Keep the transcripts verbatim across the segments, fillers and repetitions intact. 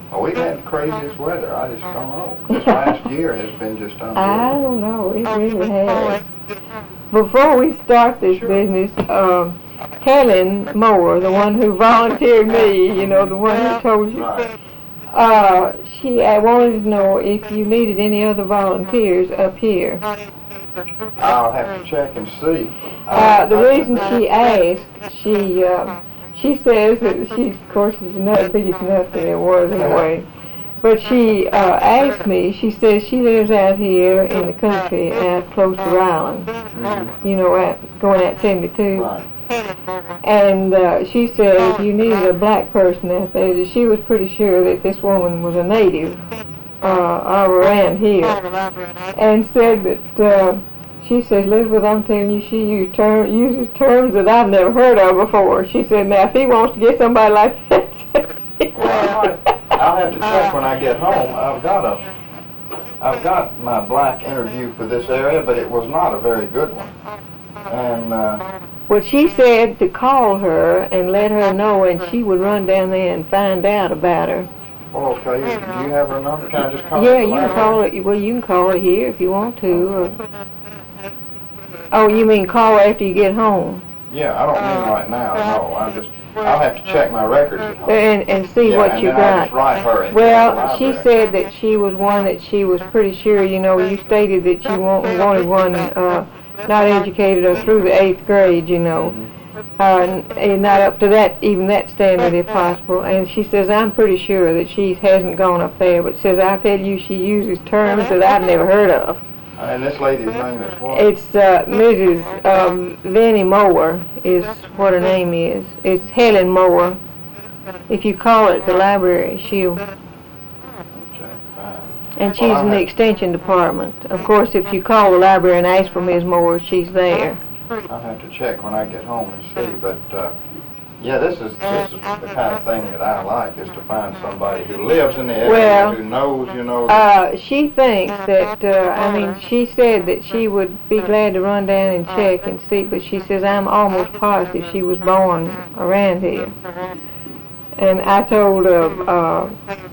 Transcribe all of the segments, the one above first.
Oh, we've had the craziest weather. I just don't know. This last year has been just unbelievable. I don't know. It really has. Before we start this Sure. business, um, Helen Moore, the one who volunteered me, you know, the one who told you, Right. uh, she I wanted to know if you needed any other volunteers up here. I'll have to check and see. Uh, the reason she asked, she uh, she says that she, of course, is not biggest enough than it was anyway. But she uh, asked me. She says she lives out here in the country, out close to Ryland. Mhm. You know, at going at seventy-two. Right. And uh, she said if you needed a black person out there, that she was pretty sure that this woman was a native uh, of around here, and said that. Uh, She says, Elizabeth, I'm telling you, she use term, uses terms that I've never heard of before. She said, now, if he wants to get somebody like that... Well, I'll have to check when I get home. I've got a, I've got my black interview for this area, but it was not a very good one. And, uh... Well, she said to call her and let her know, and she would run down there and find out about her. Well, okay, do you have her number? Can I just call Yeah, her? you can call her. Well, you can call her here if you want to. Or, oh, you mean call her after you get home? Yeah, I don't mean right now, no. I just, I'll have to check my records at home. And, and see yeah, what and you then I'll got. just write her in Well, the she library. said that she was one that she was pretty sure, you know, you stated that you want, wanted one uh, not educated or through the eighth grade, you know. Mm-hmm. Uh, and, and not up to that, even that standard if possible. And she says, I'm pretty sure that she hasn't gone up there, but says, I tell you, she uses terms that I've never heard of. And this lady's name is what? It's uh, Missus Um, Vinnie Moore is what her name is. It's Helen Moore. If you call it the library, she'll... Okay, fine. And she's Well, I'll in the have- extension department. Of course, if you call the library and ask for Miz Moore, she's there. I'll have to check when I get home and see, but, uh, yeah, this is, this is the kind of thing that I like, is to find somebody who lives in the area, Well, who knows, you know. that- Uh, she thinks that, uh, I mean, she said that she would be glad to run down and check and see, but she says, I'm almost positive she was born around here. And I told uh, uh,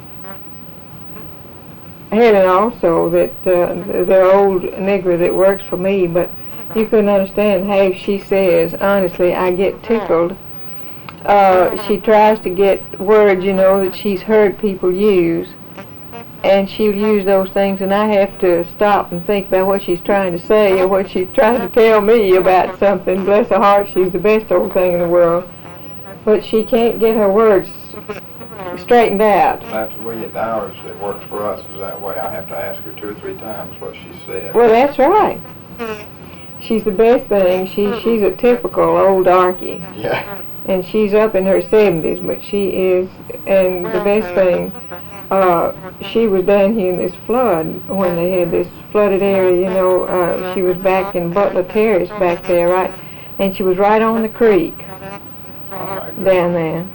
Helen also that uh, the old nigger that works for me, but you couldn't understand how she says, honestly, I get tickled. Uh, she tries to get words, you know, that she's heard people use, and she'll use those things, and I have to stop and think about what she's trying to say or what she's trying to tell me about something. Bless her heart, she's the best old thing in the world. But she can't get her words straightened out. After we get ours, it works for us is that way. I have to ask her two or three times what she said. Well, that's right. She's the best thing. She She's a typical old darky. Yeah. And she's up in her seventies, but she is, and the best thing, uh, she was down here in this flood, when they had this flooded area, you know, uh, she was back in Butler Terrace back there, right, and she was right on the creek Oh, my goodness. down there.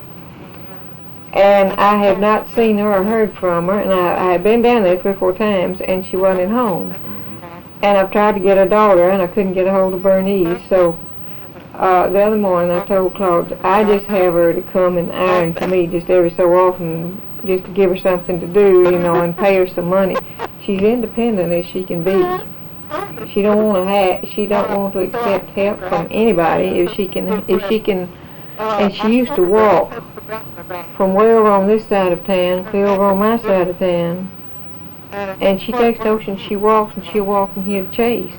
And I had not seen her or heard from her, and I, I had been down there three or four times, and she wasn't at home. Mhm. And I've tried to get her daughter, and I couldn't get a hold of Bernice, so uh, the other morning I told Claude, I just have her to come and iron for me just every so often, just to give her something to do, you know, and pay her some money. She's independent as she can be. She don't want to have, she don't want to accept help from anybody if she can, if she can, and she used to walk from way over on this side of town, clear over on my side of town, and she takes notion, she walks, and she'll walk from here to Chase.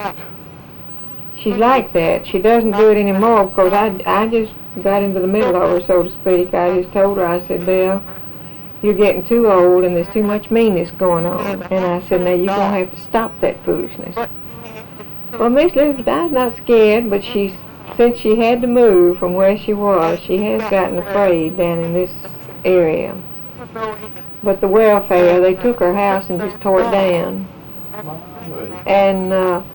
She's like that. She doesn't do it anymore because I, I just got into the middle of her, so to speak. I just told her, I said, Belle, you're getting too old and there's too much meanness going on. And I said, now you're going to have to stop that foolishness. Well, Miss Elizabeth, I was not scared, but she, since she had to move from where she was, she has gotten afraid down in this area. But the welfare, they took her house and just tore it down. Well, And uh,